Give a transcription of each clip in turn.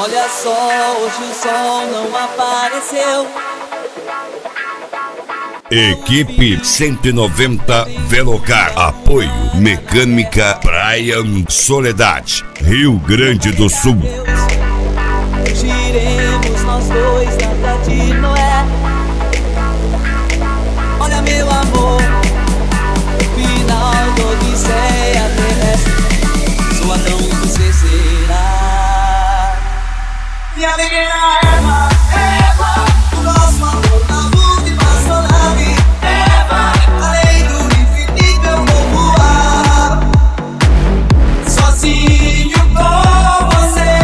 Olha só, hoje o sol não apareceu. Equipe 190 Velocar. Apoio Mecânica Brian Soledade, Rio Grande do Sul. Giremos nós dois na Arca de Noé. Olha meu amor, final da Odisseia terrestre. Sou Adão e você será minha pequena Eva, Eva, o nosso amor na última sonave. Eva, além do infinito eu vou voar, sozinho com você.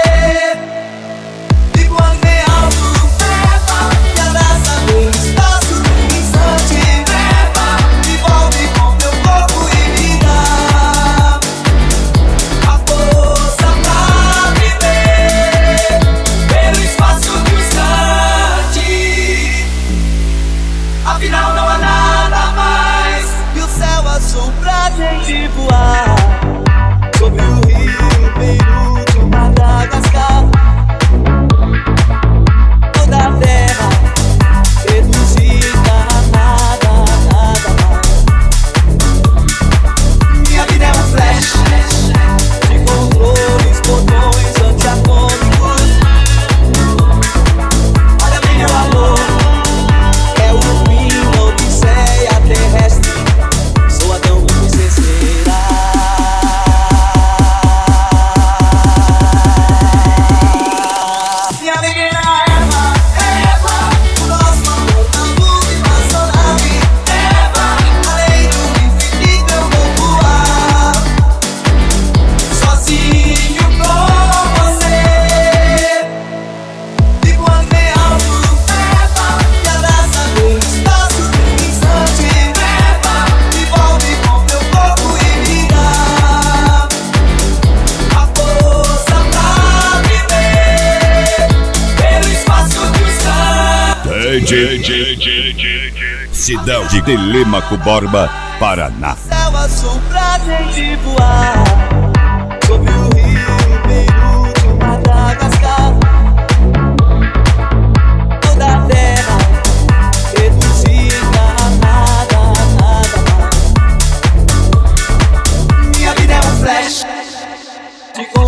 E quando vem alto, Eva, me abraça no espaço do instante. Eva, me envolve com teu corpo e me dá a força pra viver pelo espaço distante. Afinal não há nada mais que o céu azul pra gente voar sobre o rio Beirute, Madagascar. Toda a terra reduzida a nada, nada mais. Minha vida é um flash de controles, botões antiatômicos. Olha bem meu amor, é o fim da Odisseia terrestre. Sou Adão e você será minha pequena Eva, Eva, o nosso amor na última sonave. Eva, além do infinito eu vou voar, sozinho com você. E quando vem alto, Eva, me abraça no espaço do instante. Eva, me envolve com teu corpo e me dá a força pra viver pelo espaço distante. Cidade de Telêmaco Borba, Paraná. Céu azul pra gente voar sobre o rio Beirute, Madagascar. Toda a terra reduzida a nada, nada mais. Minha vida é um flash de